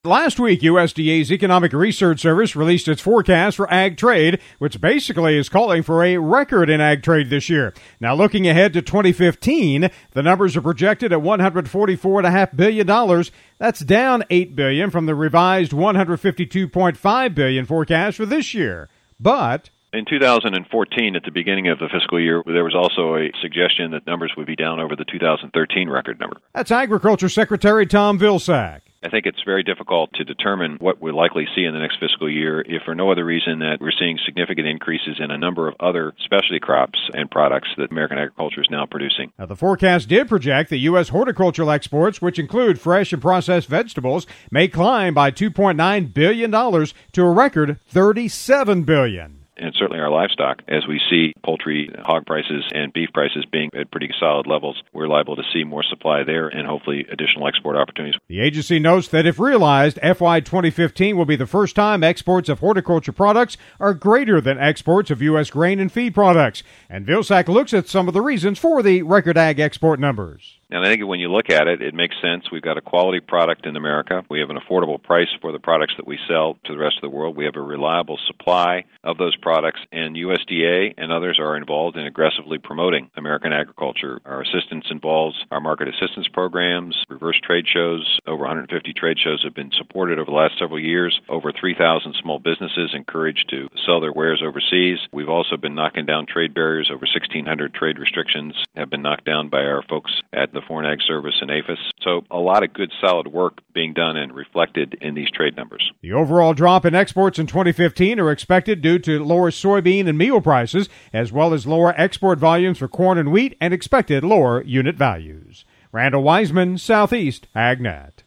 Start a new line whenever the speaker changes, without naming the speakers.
Last week, USDA's Economic Research Service released its forecast for ag trade, which basically is calling for a record in ag trade this year. Now, looking ahead to 2015, the numbers are projected at $144.5 billion. That's down $8 billion from the revised $152.5 billion forecast for this year. But
in 2014, at the beginning of the fiscal year, there was also a suggestion that numbers would be down over the 2013 record number.
That's Agriculture Secretary Tom Vilsack.
I think it's very difficult to determine what we'll likely see in the next fiscal year if for no other reason that we're seeing significant increases in a number of other specialty crops and products that American agriculture is now producing.
Now, the forecast did project that U.S. horticultural exports, which include fresh and processed vegetables, may climb by $2.9 billion to a record $37 billion.
And certainly our livestock, as we see poultry, hog prices, and beef prices being at pretty solid levels, we're liable to see more supply there and hopefully additional export opportunities.
The agency notes that if realized, FY 2015 will be the first time exports of horticulture products are greater than exports of U.S. grain and feed products. And Vilsack looks at some of the reasons for the record ag export numbers.
And I think when you look at it, it makes sense. We've got a quality product in America. We have an affordable price for the products that we sell to the rest of the world. We have a reliable supply of those products, and USDA and others are involved in aggressively promoting American agriculture. Our assistance involves our market assistance programs, reverse trade shows. Over 150 trade shows have been supported over the last several years. Over 3,000 small businesses encouraged to sell their wares overseas. We've also been knocking down trade barriers. Over 1,600 trade restrictions have been knocked down by our folks at the Foreign Ag Service and APHIS. So a lot of good, solid work being done and reflected in these trade numbers.
The overall drop in exports in 2015 are expected due to lower soybean and meal prices, as well as lower export volumes for corn and wheat and expected lower unit values. Randall Wiseman, Southeast AgNet.